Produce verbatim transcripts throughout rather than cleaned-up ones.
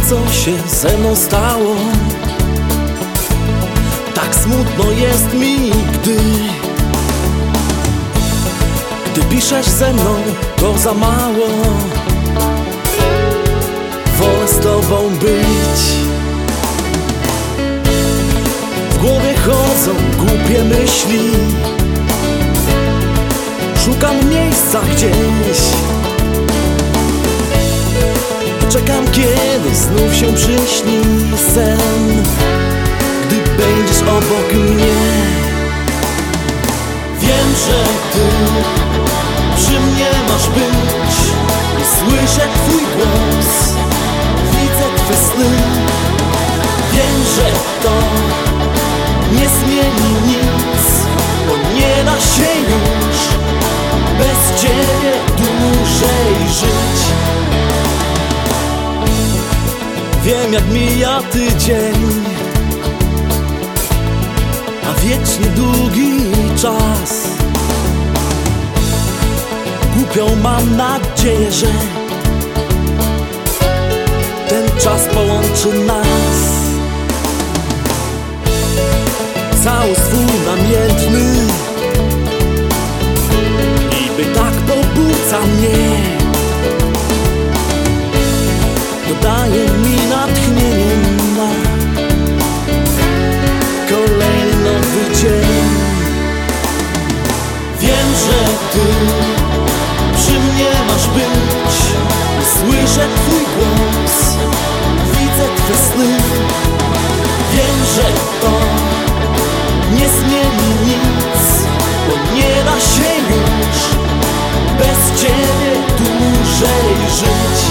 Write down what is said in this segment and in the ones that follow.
co się ze mną stało. Tak smutno jest mi, gdy Gdy piszesz ze mną, to za mało. Wolę z tobą być. W głowie chodzą głupie myśli. Szukam miejsca gdzieś. Czekam, kiedy znów się przyśni sen, gdy będziesz obok mnie. Wiem, że ty przy mnie masz być. Słyszę twój głos, widzę twe sny. Wiem, że to nie zmieni nic, bo nie da się już bez ciebie dłużej żyć. Wiem, jak mija tydzień, a wiecznie długi czas. Głupią mam nadzieję, że ten czas połączy nas. Cały swój namiętny niby tak pobudza mnie, dodaje mi natchnienie na kolejny nowy dzień. Wiem, że ty przy mnie masz być. Słyszę twój głos, widzę twe sny. Wiem, że to nie zmieni nic, bo nie da się już bez ciebie dłużej żyć.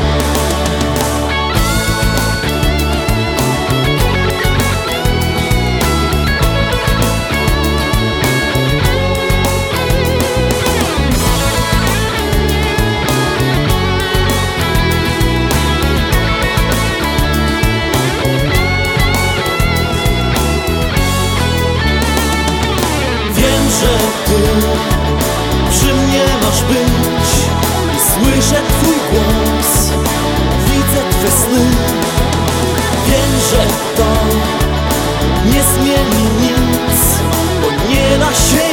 Że ty przy mnie masz być. Słyszę twój głos, widzę twe sny. Wiem, że to nie zmieni nic, bo nie da się